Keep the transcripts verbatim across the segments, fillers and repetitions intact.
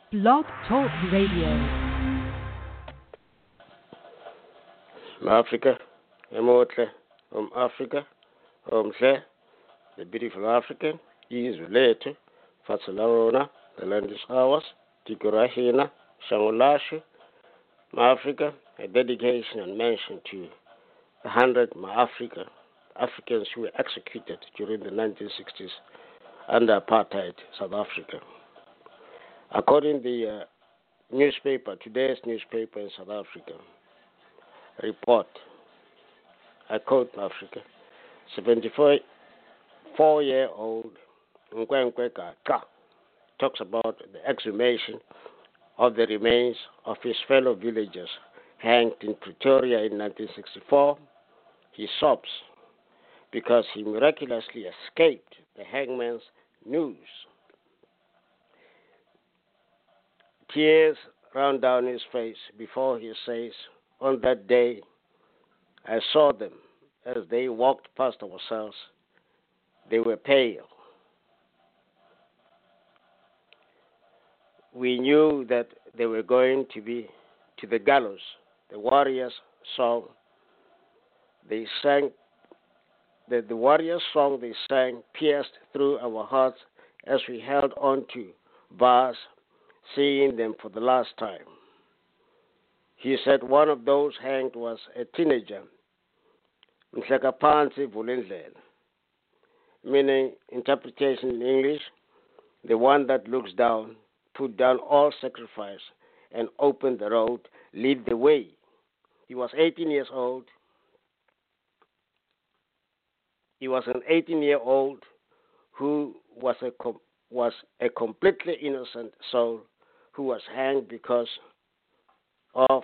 Blog Talk Radio. Africa, Emotle, um Africa, um the beautiful African, is related, Fatsalarona, the land is ours, Tikurahina, Shangulashi, Africa, a dedication and mention to a hundred Africa Africans who were executed during the nineteen sixties under apartheid South Africa. According to the uh, newspaper, today's newspaper in South Africa, report, I quote Africa, seventy-four-year-old Nkwenkwe Kaka talks about the exhumation of the remains of his fellow villagers hanged in Pretoria in nineteen sixty-four. He sobs because he miraculously escaped the hangman's noose. Tears run down his face before he says, "On that day, I saw them as they walked past our cells. They were pale. We knew that they were going to be to the gallows." The warriors' song they sang, the, the warriors' song they sang pierced through our hearts as we held on to bars, seeing them for the last time. He said one of those hanged was a teenager, Mhlekaphansi Vulindlela, meaning interpretation in English, the one that looks down, put down all sacrifice, and open the road, lead the way. He was eighteen years old. He was an eighteen-year-old who was a com- was a completely innocent soul who was hanged because of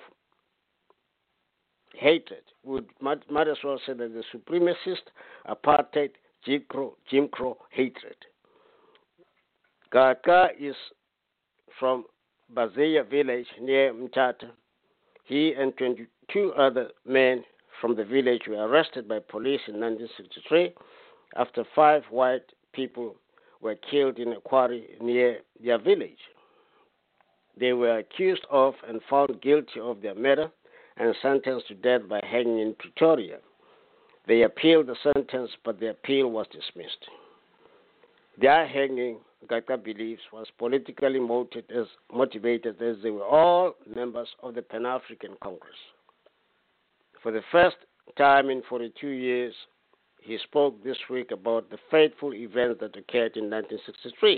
hatred. Would might, might as well say that the supremacist, apartheid, Jim Crow, Jim Crow hatred. Kaka is from Bazea village near Mthatha. He and twenty-two other men from the village were arrested by police in nineteen sixty-three after five white people were killed in a quarry near their village. They were accused of and found guilty of their murder and sentenced to death by hanging in Pretoria. They appealed the sentence, but the appeal was dismissed. Their hanging, Gaka believes, was politically motivated as, motivated as they were all members of the Pan-African Congress. For the first time in forty-two years, he spoke this week about the fateful events that occurred in nineteen sixty-three.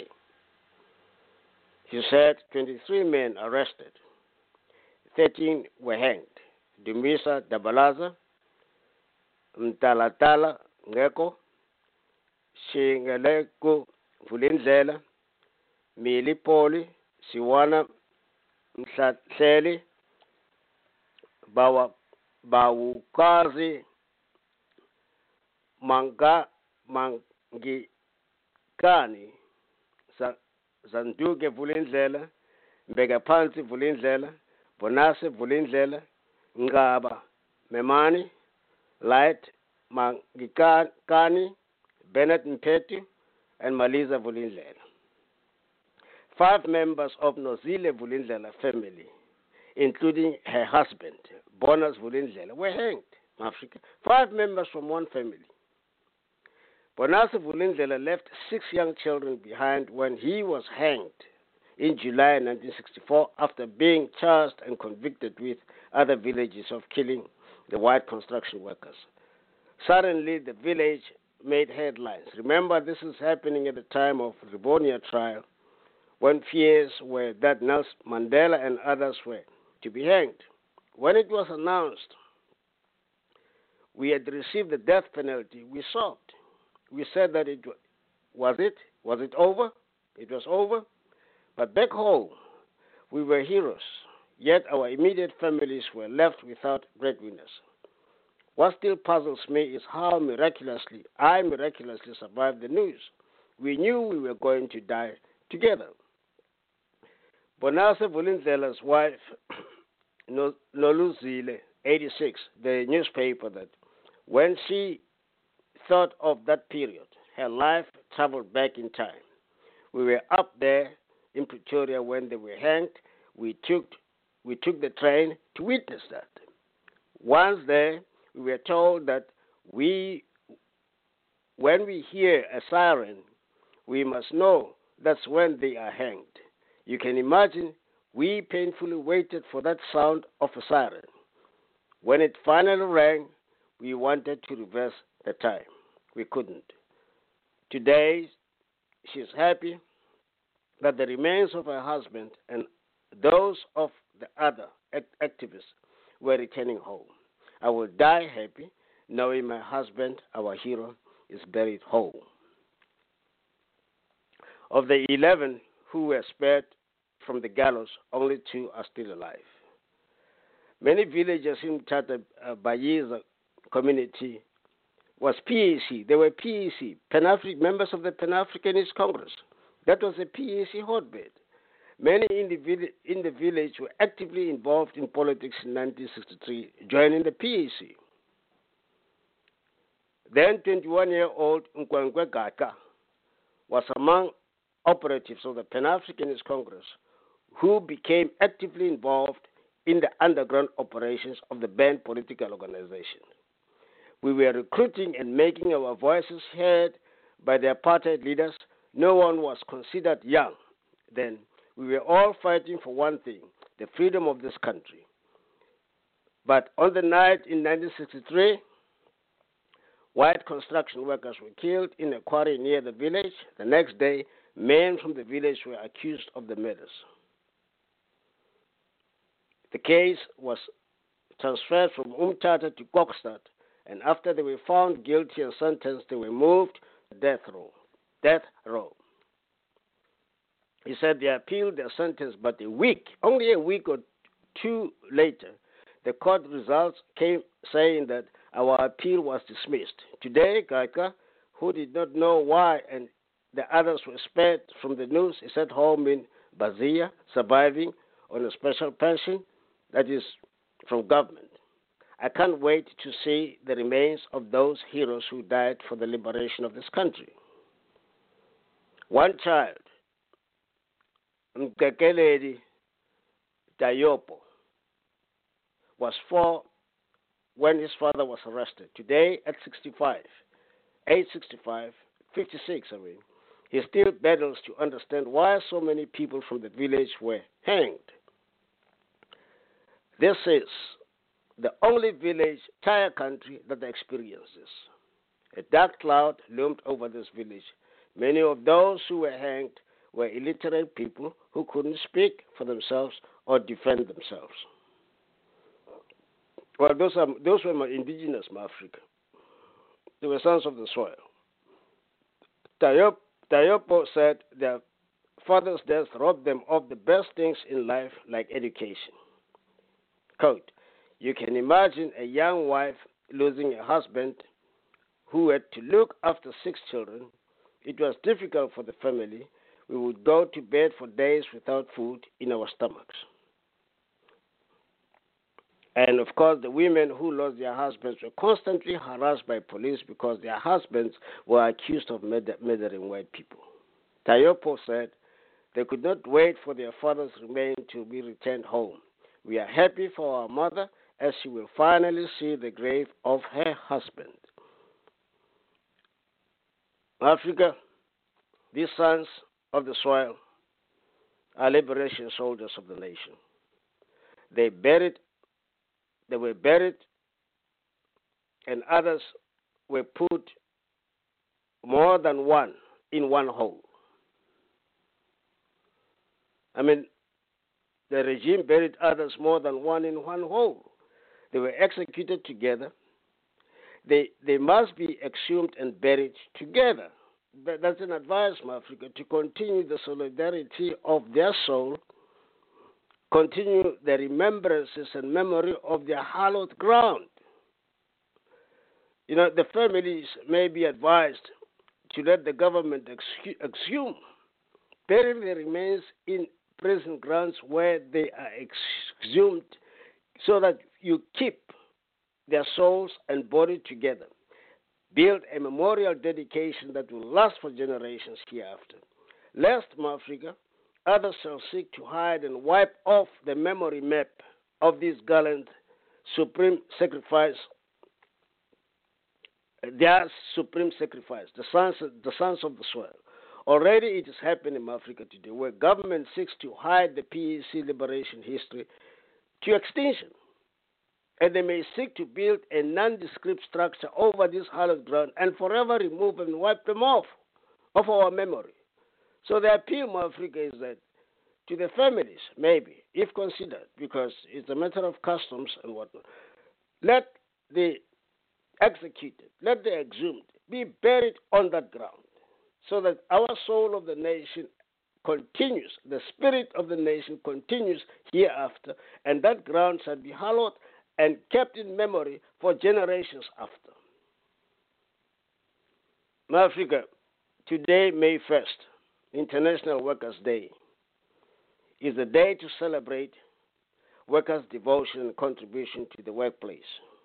He said twenty-three men arrested, thirteen were hanged. Dumisa Dabalaza, Mtalatala Ngeko, Shingaleko Vulindlela, Milipoli, Siwana Mhlatleli, Bawa Bawukazi, Manga Mangikani, Zanduke Vulindlela, Mbegaphansi Vulindlela, Bonase Vulindlela, Ngaba Memani, Light Mangikani, Bennett Mpeti, and Maliza Vulindlela. Five members of Nozile Vulindlela family, including her husband, Bonas Vulindlela, were hanged in Africa. Five members from one family. Bonasa Vulindlela left six young children behind when he was hanged in July nineteen sixty-four after being charged and convicted with other villages of killing the white construction workers. Suddenly, the village made headlines. Remember, this is happening at the time of the Rivonia trial, when fears were that Nelson Mandela and others were to be hanged. When it was announced we had received the death penalty, we sobbed. We said that it was it? Was it over? It was over. But back home, we were heroes. Yet our immediate families were left without breadwinners. What still puzzles me is how miraculously, I miraculously survived the news. We knew we were going to die together. Bonasa Vulindlela's wife, Noluzile, eighty-six, the newspaper, that when she thought of that period, her life traveled back in time. We were up there in Pretoria when they were hanged. We took, we took the train to witness that. Once there, we were told that we, when we hear a siren, we must know that's when they are hanged. You can imagine we painfully waited for that sound of a siren. When it finally rang, we wanted to reverse the time. We couldn't. Today, she's happy that the remains of her husband and those of the other act- activists were returning home. I will die happy knowing my husband, our hero, is buried whole. Of the eleven who were spared from the gallows, only two are still alive. Many villagers in Tata uh, Bayiza community was P A C. They were P A C, Pan-Afri- members of the Pan-Africanist Congress. That was a P A C hotbed. Many in the, vill- in the village were actively involved in politics in nineteen sixty-three, joining the P A C. Then twenty-one-year-old Nkwenkwe Gaka was among operatives of the Pan-Africanist Congress who became actively involved in the underground operations of the banned political organization. We were recruiting and making our voices heard by the apartheid leaders. No one was considered young then. We were all fighting for one thing, the freedom of this country. But on the night in nineteen sixty-three, white construction workers were killed in a quarry near the village. The next day, men from the village were accused of the murders. The case was transferred from Umtata to Kokstad, and after they were found guilty and sentenced, they were moved to death row. Death row. He said they appealed their sentence, but a week, only a week or two later, the court results came saying that our appeal was dismissed. Today, Gaika, who did not know why, and the others were spared from the news, is at home in Bazia, surviving on a special pension that is from government. I can't wait to see the remains of those heroes who died for the liberation of this country. One child, Mkekeledi Dayopo, was four when his father was arrested. Today, at sixty-five, age sixty-five, fifty-six, I mean, he still battles to understand why so many people from the village were hanged. This is the only village, entire country, that experiences this. A dark cloud loomed over this village. Many of those who were hanged were illiterate people who couldn't speak for themselves or defend themselves. Well, those are those were my indigenous Africa. They were sons of the soil. Tayop, Tayopo said their father's death robbed them of the best things in life, like education. Quote, you can imagine a young wife losing a husband who had to look after six children. It was difficult for the family. We would go to bed for days without food in our stomachs. And of course, the women who lost their husbands were constantly harassed by police because their husbands were accused of murder- murdering white people. Tayopo said they could not wait for their father's remains to be returned home. We are happy for our mother as she will finally see the grave of her husband. Africa, these sons of the soil are liberation soldiers of the nation. They buried, they were buried, and others were put more than one in one hole. I mean, the regime buried others more than one in one hole. They were executed together. They they must be exhumed and buried together. That, that's an advice, Africa, to continue the solidarity of their soul, continue the remembrances and memory of their hallowed ground. You know, the families may be advised to let the government exhume, bury the remains in prison grounds where they are exhumed so that you keep their souls and body together. Build a memorial dedication that will last for generations hereafter. Lest, Africa, others shall seek to hide and wipe off the memory map of this gallant supreme sacrifice, their supreme sacrifice, the sons, the sons of the soil. Already it is happening in Africa today, where government seeks to hide the P E C liberation history to extinction. And they may seek to build a nondescript structure over this hallowed ground and forever remove and wipe them off of our memory. So the appeal in Africa is that to the families, maybe, if considered, because it's a matter of customs and whatnot, let the executed, let the exhumed be buried on that ground so that our soul of the nation continues, the spirit of the nation continues hereafter, and that ground shall be hallowed and kept in memory for generations after. Africa, today, May first, International Workers' Day, is a day to celebrate workers' devotion and contribution to the workplace.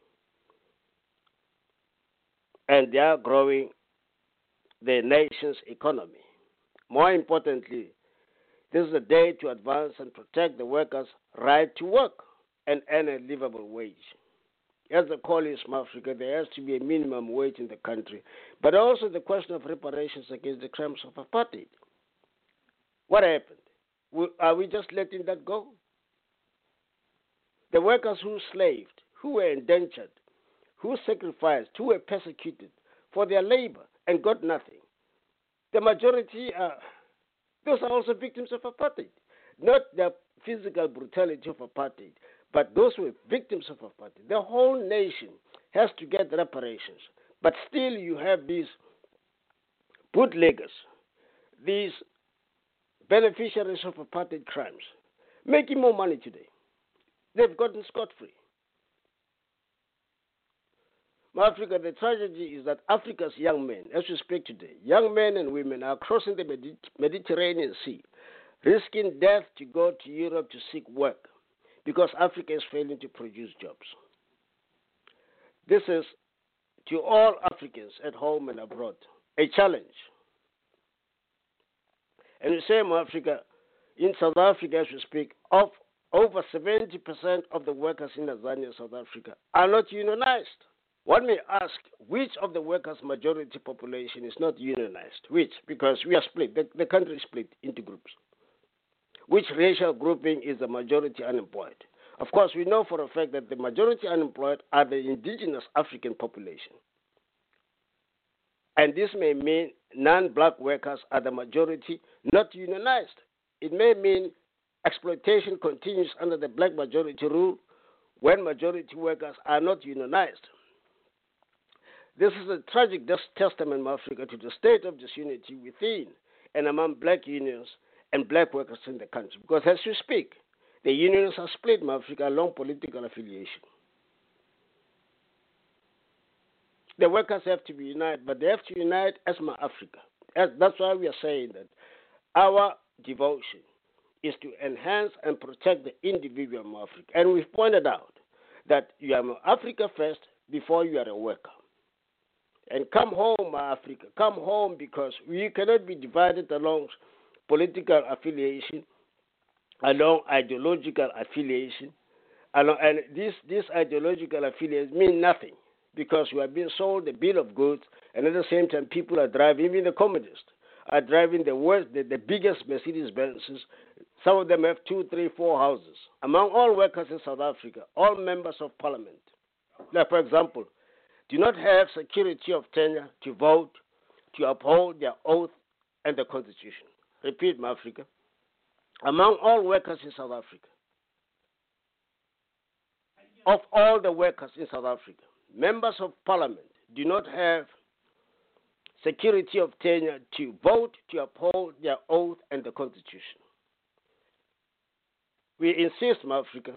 And they are growing the nation's economy. More importantly, this is a day to advance and protect the workers' right to work and earn a livable wage. As the call is from Africa, there has to be a minimum wage in the country, but also the question of reparations against the crimes of apartheid. What happened? Are we just letting that go? The workers who slaved, who were indentured, who sacrificed, who were persecuted for their labor and got nothing. The majority are, those are also victims of apartheid. Not the physical brutality of apartheid, but those who were victims of apartheid. The whole nation has to get reparations. But still you have these bootleggers, these beneficiaries of apartheid crimes, making more money today. They've gotten scot-free. Africa, the tragedy is that Africa's young men, as we speak today, young men and women are crossing the Medi- Mediterranean Sea, risking death to go to Europe to seek work because Africa is failing to produce jobs. This is, to all Africans at home and abroad, a challenge. And we say in Africa, in South Africa, as we speak, of over seventy percent of the workers in Tanzania, South Africa, are not unionized. One may ask, which of the workers' majority population is not unionized? Which? Because we are split. The, the country is split into groups. Which racial grouping is the majority unemployed? Of course, we know for a fact that the majority unemployed are the indigenous African population. And this may mean non-black workers are the majority not unionized. It may mean exploitation continues under the black majority rule when majority workers are not unionized. This is a tragic testament in Africa to the state of disunity within and among black unions and black workers in the country. Because as we speak, the unions are split in Africa along political affiliation. The workers have to be united, but they have to unite as my Africa. As, that's why we are saying that our devotion is to enhance and protect the individual in Africa. And we've pointed out that you are Africa first before you are a worker. And come home, Africa. Come home, because we cannot be divided along political affiliation, along ideological affiliation. Along, and this, this ideological affiliation mean nothing, because we are being sold the bill of goods, and at the same time people are driving, even the communists are driving the worst, the, the biggest Mercedes-Benzes. Some of them have two, three, four houses. Among all workers in South Africa, all members of parliament, like for example, do not have security of tenure to vote, to uphold their oath and the Constitution. Repeat, my Africa. Among all workers in South Africa, of all the workers in South Africa, members of parliament do not have security of tenure to vote, to uphold their oath and the Constitution. We insist, my Africa,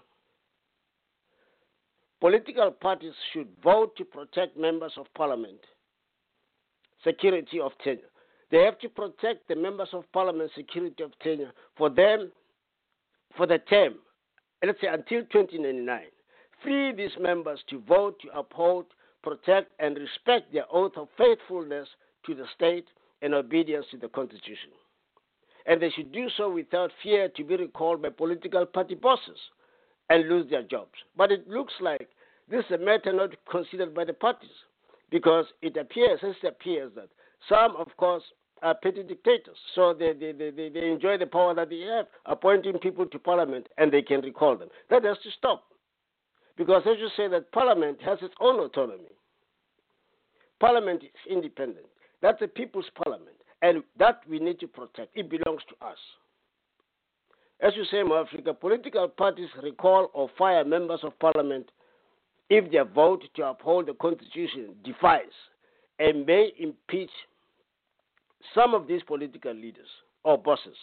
political parties should vote to protect members of parliament security of tenure. They have to protect the members of parliament security of tenure for them, for the term, let's say until twenty ninety-nine. Free these members to vote to uphold, protect, and respect their oath of faithfulness to the state and obedience to the Constitution. And they should do so without fear to be recalled by political party bosses and lose their jobs. But it looks like this is a matter not considered by the parties, because it appears, as it appears that some, of course, are petty dictators. So they, they, they, they enjoy the power that they have, appointing people to parliament, and they can recall them. That has to stop. Because as you say, that parliament has its own autonomy. Parliament is independent. That's a people's parliament, and that we need to protect. It belongs to us. As you say, in Africa, political parties recall or fire members of parliament if their vote to uphold the constitution defies and may impeach some of these political leaders or bosses.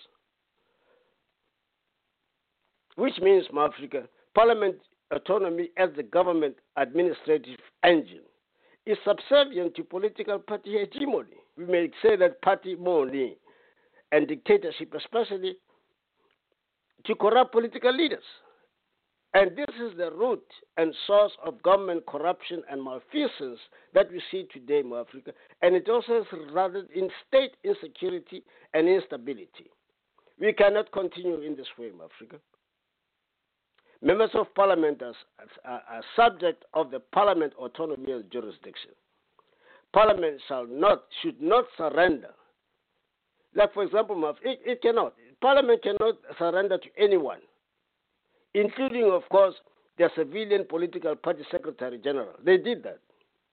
Which means, Africa, parliament autonomy as the government administrative engine is subservient to political party hegemony. We may say that party money and dictatorship, especially to corrupt political leaders. And this is the root and source of government corruption and malfeasance that we see today in Africa. And it also has resulted in state insecurity and instability. We cannot continue in this way in Africa. Members of parliament are, are, are subject of the parliament autonomy as jurisdiction. Parliament shall not, should not surrender. Like, for example, it, it cannot. Parliament cannot surrender to anyone, including, of course, the civilian political party secretary general. They did that.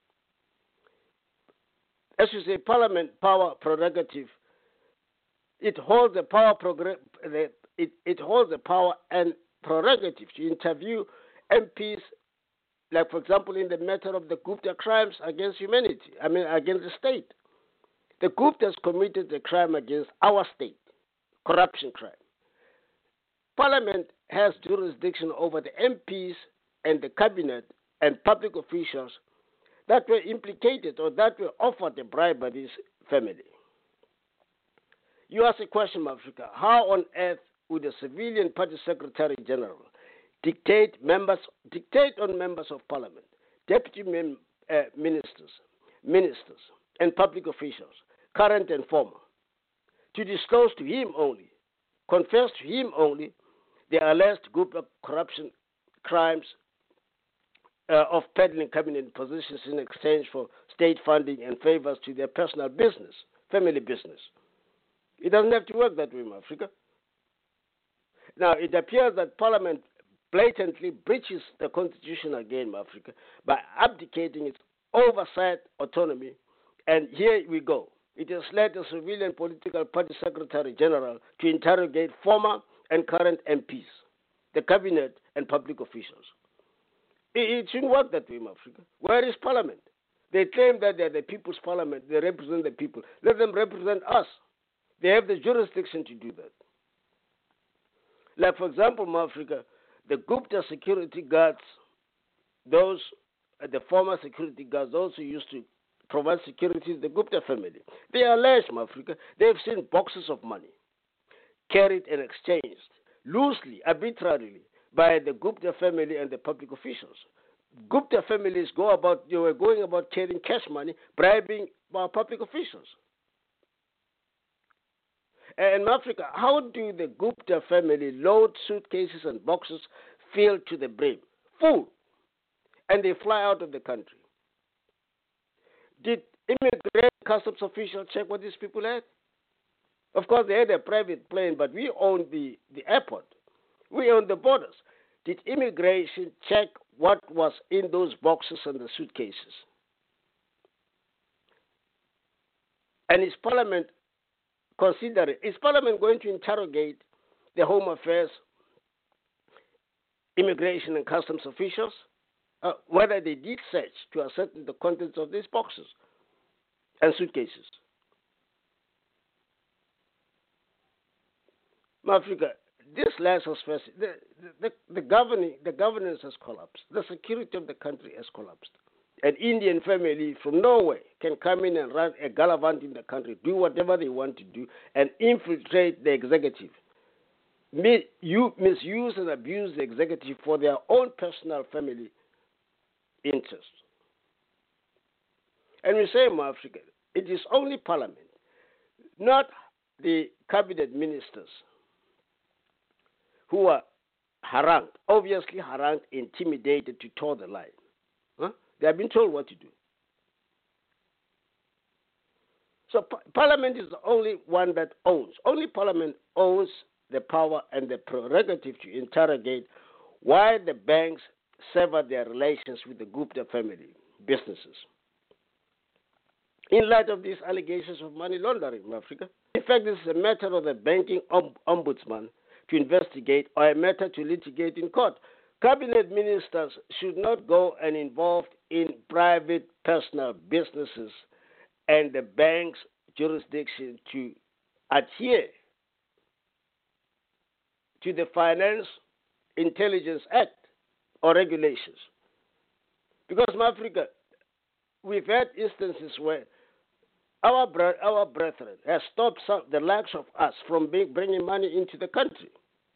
As you say, parliament power prerogative, it holds the power, progr- the, it, it holds the power and prerogative to interview M Ps, like, for example, in the matter of the Gupta crimes against humanity, I mean, against the state. The Guptas committed a crime against our state, corruption crime. Parliament has jurisdiction over the M Ps and the cabinet and public officials that were implicated or that were offered a bribe by this family. You ask a question, Africa, how on earth would a civilian party secretary general dictate members, dictate on members of parliament, deputy min, uh, ministers, ministers, and public officials, current and former, to disclose to him only, confess to him only, the alleged group of corruption crimes uh, of peddling cabinet positions in exchange for state funding and favors to their personal business, family business. It doesn't have to work that way in Africa. Now, it appears that Parliament blatantly breaches the Constitution again in Africa by abdicating its oversight autonomy, and here we go. It has led the civilian political party secretary general to interrogate former and current M Ps, the cabinet, and public officials. It, it shouldn't work that way in Africa. Where is Parliament? They claim that they're the people's parliament. They represent the people. Let them represent us. They have the jurisdiction to do that. Like, for example, in Africa, the Gupta security guards, those, uh, the former security guards, those who used to provide security to the Gupta family, they are alleged, in Africa, they have seen boxes of money carried and exchanged loosely, arbitrarily, by the Gupta family and the public officials. Gupta families go about, they were going about carrying cash money, bribing our public officials. And in Africa, how do the Gupta family load suitcases and boxes filled to the brim, full, and they fly out of the country? Did immigration customs officials check what these people had? Of course, they had a private plane, but we own the, the airport. We own the borders. Did immigration check what was in those boxes and the suitcases? And is Parliament considering, is Parliament going to interrogate the Home Affairs, Immigration and Customs officials, uh, whether they did search to ascertain the contents of these boxes and suitcases? Africa, this last aspect, the, the, the, governing, the governance has collapsed. The security of the country has collapsed. An Indian family from Norway can come in and run a gallivant in the country, do whatever they want to do, and infiltrate the executive. You misuse and abuse the executive for their own personal family interests. And we say in Africa, it is only Parliament, not the cabinet ministers who are harangued, obviously harangued, intimidated to toe the line. Huh? They have been told what to do. So pa- Parliament is the only one that owns. Only Parliament owns the power and the prerogative to interrogate why the banks sever their relations with the Gupta family businesses. In light of these allegations of money laundering in Africa, in fact, this is a matter of the banking om- ombudsman to investigate or a matter to litigate in court. Cabinet ministers should not go and involve in private personal businesses and the bank's jurisdiction to adhere to the Finance Intelligence Act or regulations. Because in Africa, we've had instances where our bro- our brethren have stopped some, the likes of us from being, bringing money into the country.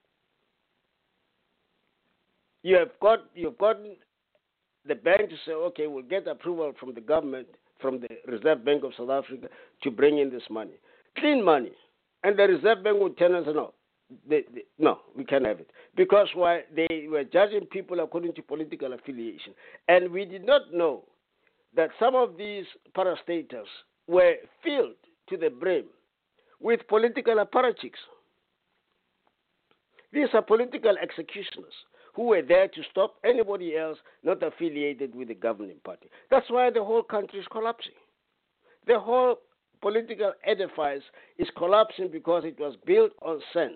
You have got you've gotten the bank to say, okay, we'll get approval from the government, from the Reserve Bank of South Africa, to bring in this money, clean money, and the Reserve Bank would tell us no. They, they, no, we can't have it. Because why? They were judging people according to political affiliation. And we did not know that some of these parastatals were filled to the brim with political apparatchiks. These are political executioners who were there to stop anybody else not affiliated with the governing party. That's why the whole country is collapsing. The whole political edifice is collapsing because it was built on sand.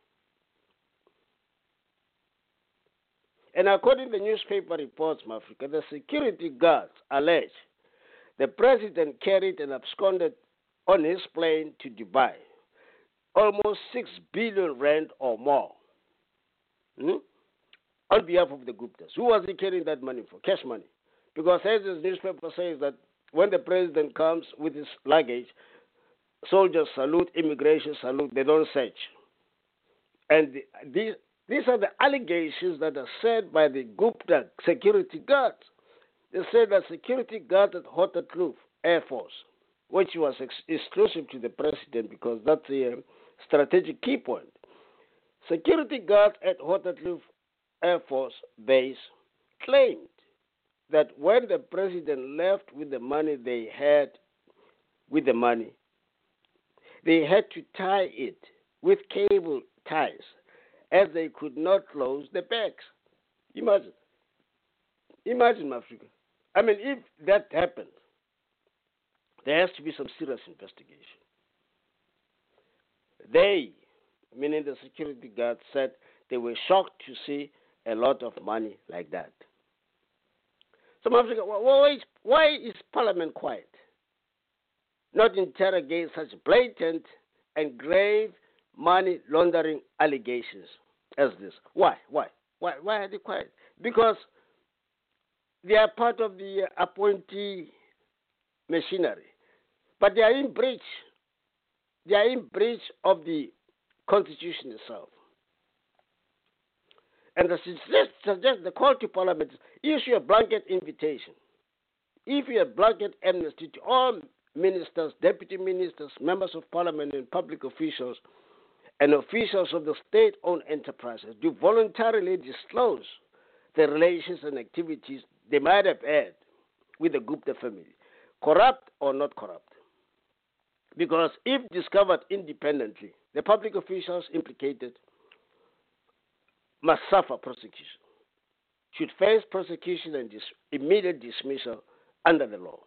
And according to the newspaper reports in Africa, the security guards allege the president carried and absconded on his plane to Dubai almost six billion rand or more hmm, on behalf of the Guptas. Who was he carrying that money for? Cash money. Because as this newspaper says that when the president comes with his luggage, soldiers salute, immigration salute, they don't search. And the, these, these are the allegations that are said by the Gupta security guards. They say that security guard at Hotakloof Air Force, which was ex- exclusive to the president because that's a uh, strategic key point. Security guards at Hotakloof Air Force Base claimed that when the president left with the money they had, with the money, they had to tie it with cable ties as they could not close the bags. Imagine. Imagine, Africa. I mean, if that happened, there has to be some serious investigation. They, meaning the security guards, said they were shocked to see a lot of money like that. So, Africa, why is, why is Parliament quiet? Not interrogate such blatant and grave money laundering allegations as this. Why? Why? Why? Why are they quiet? Because they are part of the appointee machinery, but they are in breach. They are in breach of the Constitution itself. And the suggest, suggest the call to Parliament is issue a blanket invitation, issue a blanket amnesty to all ministers, deputy ministers, members of Parliament, and public officials, and officials of the state-owned enterprises to voluntarily disclose the relations and activities they might have had with the Gupta family, corrupt or not corrupt. Because if discovered independently, the public officials implicated must suffer prosecution, should face prosecution and dis- immediate dismissal under the law.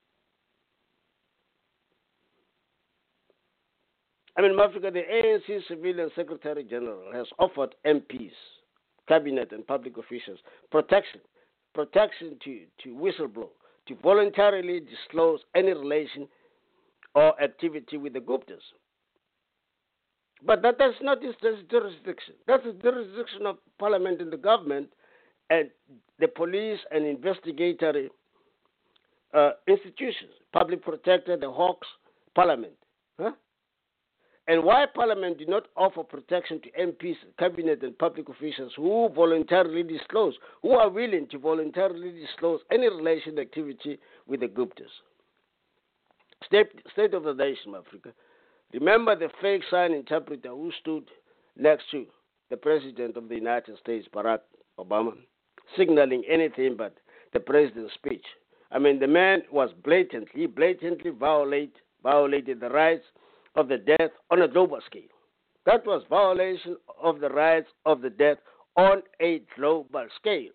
I mean, in Africa, the A N C Civilian Secretary General has offered M Ps, cabinet, and public officials protection, protection to, to whistleblow, to voluntarily disclose any relation or activity with the Guptas. But that, that's not his jurisdiction. That's the jurisdiction of Parliament and the government and the police and investigatory uh, institutions, public protector, the Hawks, Parliament. Huh? And why Parliament did not offer protection to M Ps, cabinet, and public officials who voluntarily disclose, who are willing to voluntarily disclose any relation activity with the Guptas. State, state of the nation, Africa. Remember the fake sign interpreter who stood next to the President of the United States, Barack Obama, signaling anything but the president's speech. I mean, the man was blatantly, blatantly violate, violated the rights of the deaf on a global scale. That was violation of the rights of the deaf on a global scale.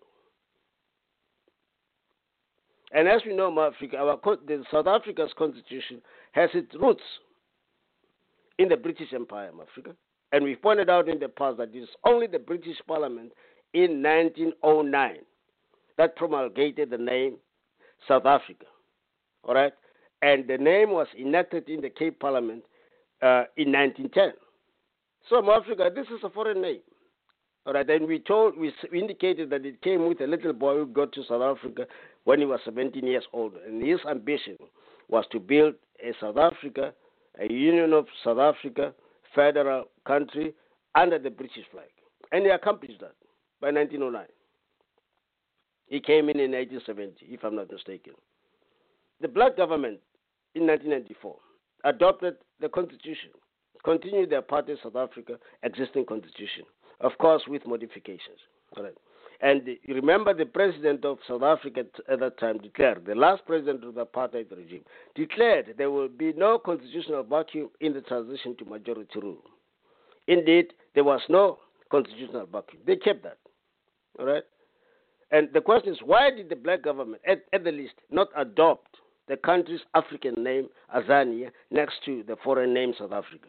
And as we know, Africa, our, the South Africa's constitution has its roots in the British Empire, Africa. And we pointed out in the past that it is only the British Parliament in nineteen oh nine that promulgated the name South Africa. All right? And the name was enacted in the Cape Parliament uh, in nineteen ten. So, Africa, this is a foreign name. All right, and we told, we indicated that it came with a little boy who got to South Africa when he was seventeen years old, and his ambition was to build a South Africa, a Union of South Africa, federal country under the British flag, and he accomplished that by nineteen oh nine. He came in in eighteen seventy, if I'm not mistaken. The black government in nineteen ninety-four adopted the constitution, continued the apartheid South Africa existing constitution. Of course, with modifications. All right. And you remember the president of South Africa at that time declared, the last president of the apartheid regime, declared there will be no constitutional vacuum in the transition to majority rule. Indeed, there was no constitutional vacuum. They kept that. All right. And the question is, why did the black government, at, at the least, not adopt the country's African name, Azania, next to the foreign name, South Africa?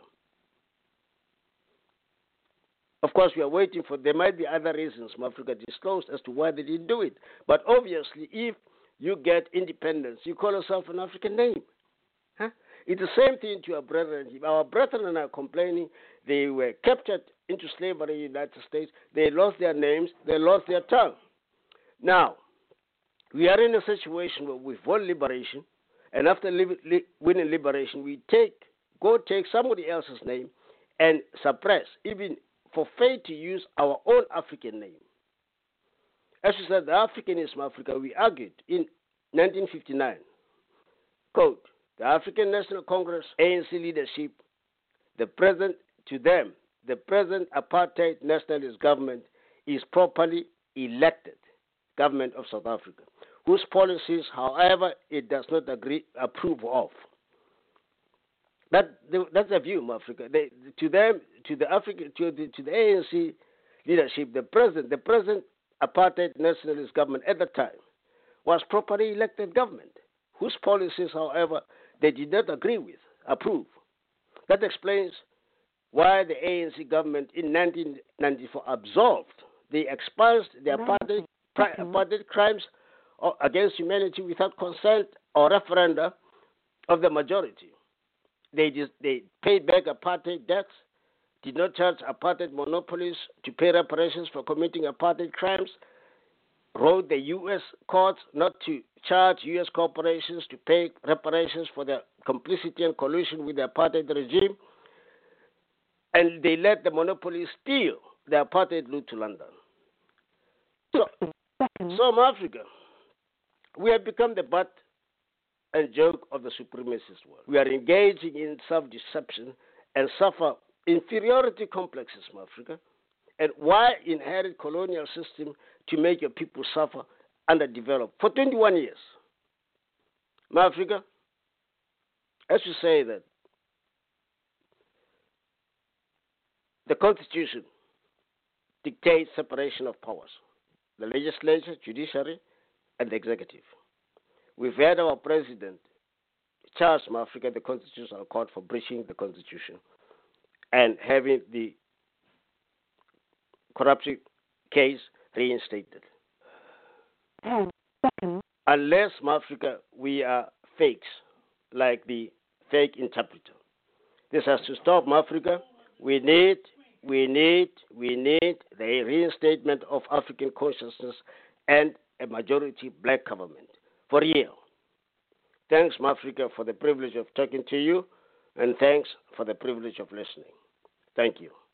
Of course, we are waiting for, there might be other reasons Africa disclosed as to why they didn't do it. But obviously, if you get independence, you call yourself an African name. Huh? It's the same thing to our brethren. Our brethren are complaining they were captured into slavery in the United States. They lost their names. They lost their tongue. Now, we are in a situation where we've won liberation, and after li- li- winning liberation, we take, go take somebody else's name and suppress, even for faith to use our own African name. As we said, the Africanism of Africa, we argued in nineteen fifty-nine, quote, the African National Congress, A N C leadership, the present, to them, the present apartheid nationalist government is properly elected government of South Africa, whose policies, however, it does not agree, approve of. That that's a view, Africa. They, to them, to the African, to the to the A N C leadership, the present, the present apartheid nationalist government at the time was properly elected government, whose policies, however, they did not agree with, approve. That explains why the A N C government in nineteen ninety-four absolved, they expunged the apartheid, pri- apartheid crimes against humanity without consent or referenda of the majority. They just they paid back apartheid debts, did not charge apartheid monopolies to pay reparations for committing apartheid crimes, wrote the U S courts not to charge U S corporations to pay reparations for their complicity and collusion with the apartheid regime, and they let the monopolies steal the apartheid loot to London. So, so Africa, we have become the butt and joke of the supremacist world. We are engaging in self-deception and suffer inferiority complexes, Africa. And why inherit colonial system to make your people suffer underdeveloped for twenty-one years? Africa, as you say that the Constitution dictates separation of powers, the legislature, judiciary, and the executive. We've had our president charge Africa, the Constitutional Court, for breaching the Constitution and having the corruption case reinstated. Unless, Africa, we are fakes, like the fake interpreter. This has to stop, Africa. We need, we need, we need the reinstatement of African consciousness and a majority black government. For real. Thanks, Africa, for the privilege of talking to you, and thanks for the privilege of listening. Thank you.